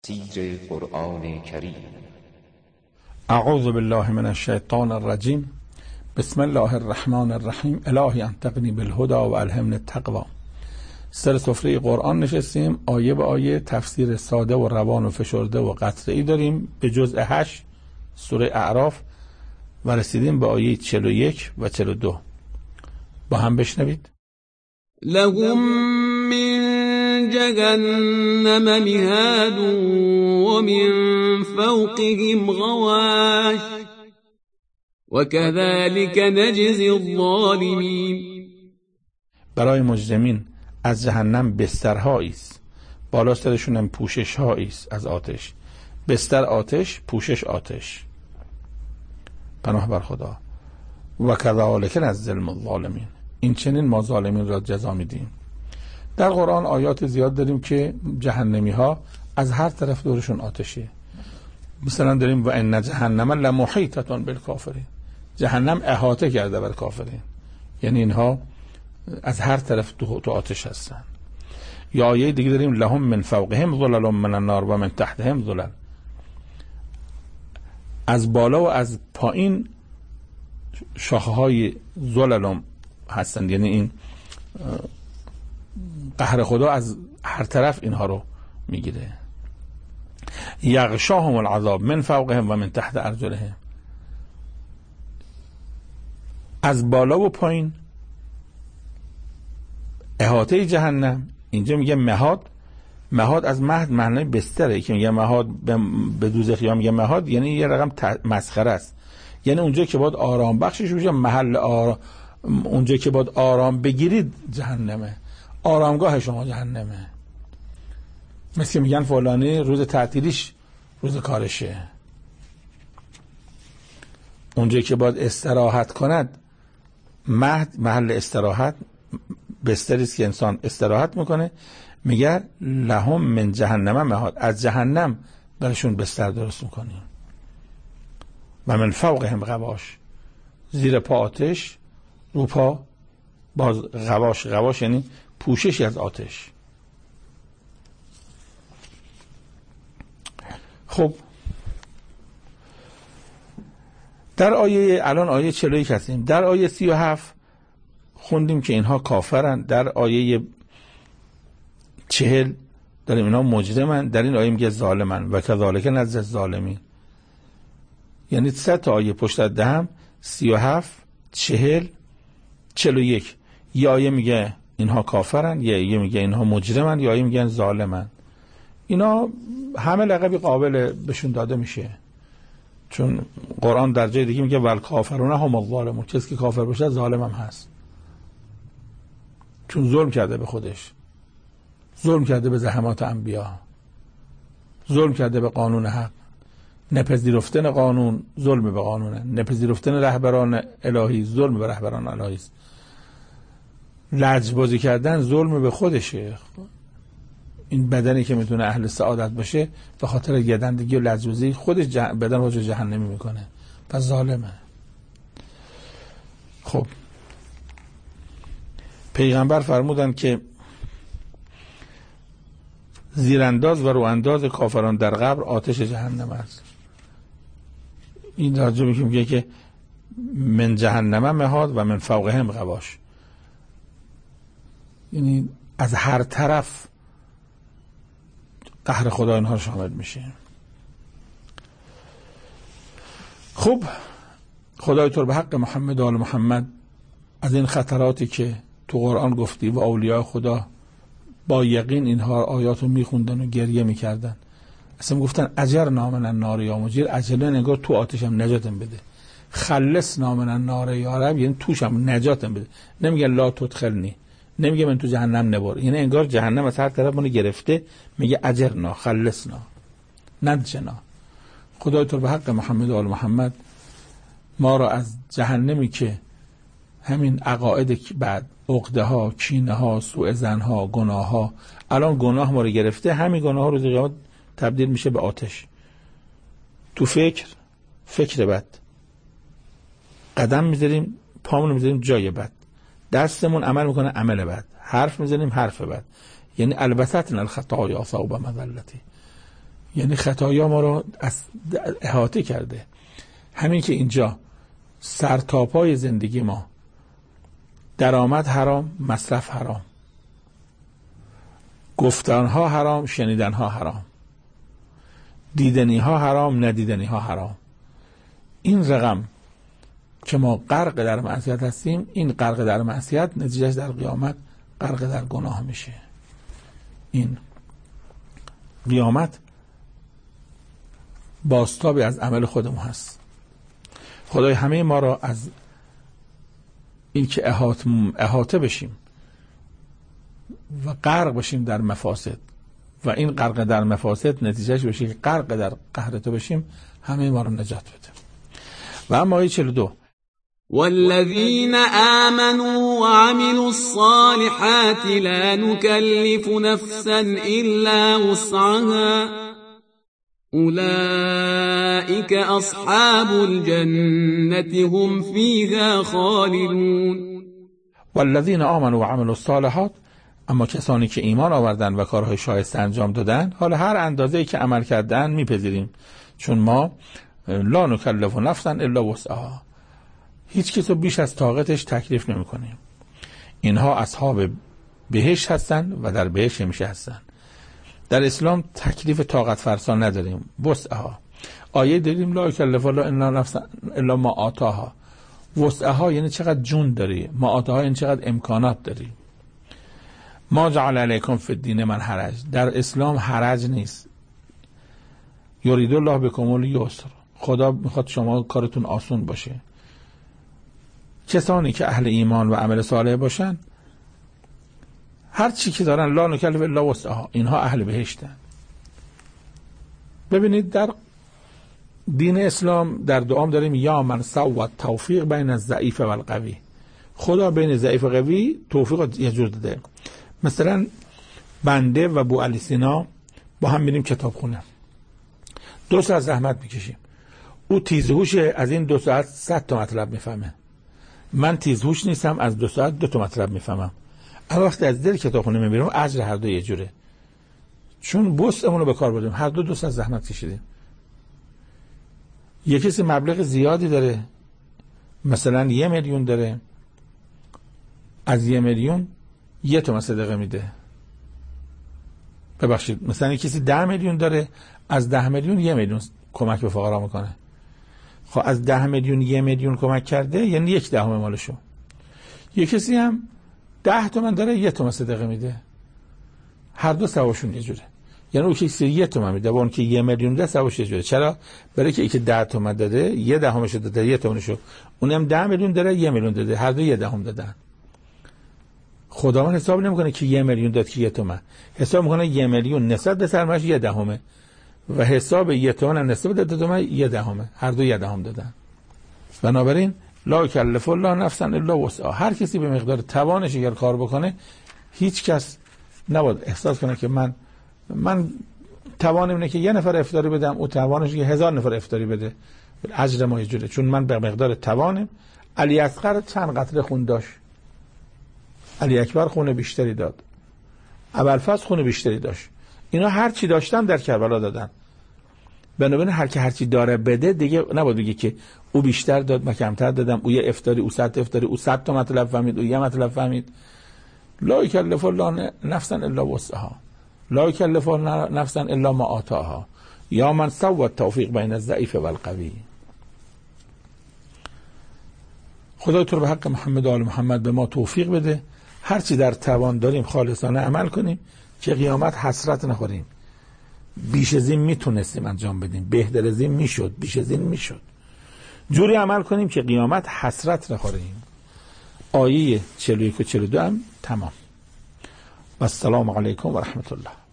تفسیر قرآن کریم. اعوذ بالله من الشیطان الرجیم. بسم الله الرحمن الرحیم. الهی انطقنی بالهدی و الهمنی التقوی. سر سفره قرآن نشستیم، آیه به آیه تفسیر ساده و روان و فشرده و قطعی داریم به جزء 8 سوره اعراف و رسیدیم به آیه 41 و 42. با هم بشنوید. لهم من جهنم مهاد ومن فوقهم غواش وكذلك نجزي الظالمين. برای مجرمین از جهنم بسترهایی است، بالا سرشون هم پوشش هایی است از آتش. بستر آتش، پوشش آتش. پناه بر خدا. و کذالک نجزی الظالمین. این چنین ما ظالمین را جزا میدیم. در قرآن آیات زیاد داریم که جهنمی ها از هر طرف دورشون آتشه. مثلا داریم و ان جهنم لمحیطة بالکافرین. جهنم احاطه کرده بر کافرین، یعنی اینها از هر طرف تو آتش هستن. یا آیه دیگه داریم لهم من فوقهم ظلل من النار و من تحتهم ظلل. از بالا و از پایین شاخه های ظلل هستن، یعنی این قهر خدا از هر طرف اینها رو میگیره. یغشاهم العذاب من فوقهم و من تحت ارجلهم. از بالا و پایین احاطه جهنم. اینجا میگه مهاد. مهاد از مهد معنی بستره، که میگه مهاد به دوزخی ها میگه مهاد، یعنی یه رقم مسخره است. یعنی اونجا که باید آرام بخشش بشه، محل اونجا که باید آرام بگیرید جهنمه، آرامگاه شما جهنمه. مثل که میگن فلانی روز تعطیلیش روز کارشه. اونجا که باید استراحت کند، مهد محل استراحت، بستری است که انسان استراحت میکنه. میگه لهم من جهنم مهاد. از جهنم برشون بستر درست میکنیم. و من فوقهم غواش. زیر پا آتش، رو پا باز غواش. غواش یعنی پوششی از آتش. خب در آیه الان آیه 41 هستیم. در آیه 37 خوندیم که اینها کافرن. در آیه 40 داریم اینها مجرمن. در این آیه میگه ظالمن و کذالک نجزی الظالمین. یعنی 3 تا آیه پشت در هم 37 40 41. یه آیه میگه اینها کافرن، یه آیه میگه اینها مجرمن، یه آیه میگن ظالمن. اینا همه لقبی قابل بهشون داده میشه، چون قرآن در جای دیگه میگه والکافرون هم الظالمون. کسی که کافر باشه ظالم هم هست، چون ظلم کرده به خودش، ظلم کرده به زحمات انبیا، ظلم کرده به قانون حق. نپذیرفتن قانون ظلم به قانونه، نپذیرفتن رهبران الهی ظلم به رهبران الهی است. لجبازی کردن ظلم به خودشه. این بدنی که میتونه اهل سعادت باشه به خاطر گدندگی و لجبازی خودش بدن رو جهنمی میکنه، پس ظالمه. خب پیغمبر فرمودن که زیرانداز و روانداز کافران در قبر آتش جهنم است. این راجع میگه که من جهنم مهاد و من فوقهم غواش، یعنی از هر طرف قهر خدا اینها شامل میشه. خب خدای تو به حق محمد و آل محمد از این خطراتی که تو قرآن گفتی و اولیاء خدا با یقین اینها آیاتو میخوندن و گریه میکردن، اصلا گفتن اجر نامن النار یا مجیر. اجرن انگار تو آتشم نجاتم بده. خلص نامن النار یا رب، یعنی توشم نجاتم بده. نمیگه لا تدخلنی، نمیگه من تو جهنم نبر، یعنی انگار جهنم از هر طرف منو گرفته. میگه اجرنا خلصنا نجنا. خدای تو به حق محمد و آل محمد ما را از جهنمی که همین عقاید بعد، عقده ها، کینه ها، سوء ظن ها، گناه ها، الان گناه ما رو گرفته، همین گناه ها روز قیامت تبدیل میشه به آتش. تو فکر بد، قدم میذاریم پامون میذاریم جای بد، دستمون عمل میکنه عمل بد، حرف میزنیم حرف بد. یعنی البتتن الخطایا صوب مذلتی. یعنی خطایا ما رو احاطه کرده. همین که اینجا سرتاپای زندگی ما درآمد حرام، مصرف حرام، گفتنها حرام، شنیدنها حرام، دیدنیها حرام، ندیدنیها حرام. این رقم که ما غرق در معصیت هستیم، این غرق در معصیت نتیجهش در قیامت غرق در گناه میشه. این قیامت بازتابی از عمل خودمون هست. خدای همه ما را از این که احاطه بشیم و غرق بشیم در مفاسد و این غرق در مفاسد نتیجهش بشه که غرق در قهر تو بشیم، همه ما را نجات بده. و اما آیه 42 والذین آمنوا وعملوا الصالحات لا نكلف نفسا إلا وسعها أولئك أصحاب الجنة هم فيها خالدون. والذین آمنوا وعملوا الصالحات، اما کسانی که ایمان آوردن و کارهای شایسته انجام دادن، حالا هر اندازه‌ای که عمل کردن میپذیریم، چون ما لا نکلف نفسا الا وسعها، هیچ کس رو بیش از طاقتش تکلیف نمی کنیم. اینها اصحاب بهشت هستن و در بهشت همیشه هستن. در اسلام تکلیف طاقت فرسان نداریم، وسعها. آیه داریم لا یکلف الله الا ما آتاها. وسعها یعنی چقدر جون داری، ما آتاها یعنی چقدر امکانات داری. ما جعل علیکم فی الدین من حرج، در اسلام حرج نیست. یرید الله بکم الیسر، خدا میخواد شما کارتون آسون باشه. کسانی که اهل ایمان و عمل صالح باشن، هر چی که دارن لا نکلف الا وسعها، اینها اهل بهشتن. ببینید در دین اسلام در دعام داریم یا من سوى توفیق بین الضعیف و القوی، خدا بین ضعیف و قوی توفیق یه جور داده. مثلا بنده و بو علی سینا با هم میریم کتابخونه، 2 ساعت زحمت میکشیم. او تیزهوشه، از این 2 ساعت 100 تا مطلب میفهمه. من تیزهوش نیستم، از 2 ساعت 2 تا مطلب میفهمم. اما وقتی از دل کتابخونه میبریم اجر هر دو یه جوره، چون وسعمون رو به کار بردیم، هر دو 2 ساعت زحمت کشیدیم. یه کسی مبلغ زیادی داره، مثلا 1 میلیون داره، از 1 میلیون 1 تومن صدقه میده. ببخشید مثلا کسی 10 میلیون داره، از 10 میلیون 1 میلیون کمک به فقرا میکنه. خب از 10 میلیون 1 میلیون کمک کرده، یعنی 1/10 مالشو. یه کسی هم 10 تومن داره، 1 تومن صدقه میده، هر دو ثوابشون یه جوره. یعنی اون کسی 1 تومن میده، اون که 1 میلیون ده ثوابش یه جوره. چرا؟ برای که 10 تومن داده، 1/10 داده، 1 تومنشو. اونم 10 میلیون داره، 1 میلیون داده، هر دو 1/10 دادن. خداوند حساب نمیکنه که 1 میلیون داد که 1 تومن، حساب میکنه 1 میلیون نسبت به سرمایه‌اش 1/10 و حساب 1 تومن نسبت به 2 تومن 1/10، هر دو 1/10 دادن. بنابراین لا یکلف الله نفسا الا وسعها، هر کسی به مقدار توانش اگر کار بکنه، هیچ کس نباید احساس کنه که من توانم اینه که 1 نفر افطاری بدم، او توانش که 1000 نفر افطاری بده، اجر ما یه جوره، چون من به مقدار توانم. علی اصغر چند قطره خون داشت، علی اکبر خون بیشتری داد، ابوالفضل خون بیشتری داشت، اینا هر چی داشتن در کربلا دادن. بنابراین هر چی داره بده دیگه نباید بگه که او بیشتر داد من کمتر دادم، او یه افطاری، او 100 افطاری، او 100 تا مطلب فهمید، او یه مطلب فهمید. لا یکلف الله نفسا الا وسعها، لا یکلف الله نفسا الا ما آتاها، یا من سوى التوفیق بین الضعیف و القوی. خدا تو رو به حق محمد و آل محمد به ما توفیق بده، هر چی در توان داریم خالصانه عمل کنیم که قیامت حسرت نخوریم. بیش از این میتونستیم انجام بدیم، بهتر از این میشد، بیش از این میشد. جوری عمل کنیم که قیامت حسرت نخوریم. آیه 41 و 42 هم تمام. و السلام علیکم و رحمت الله.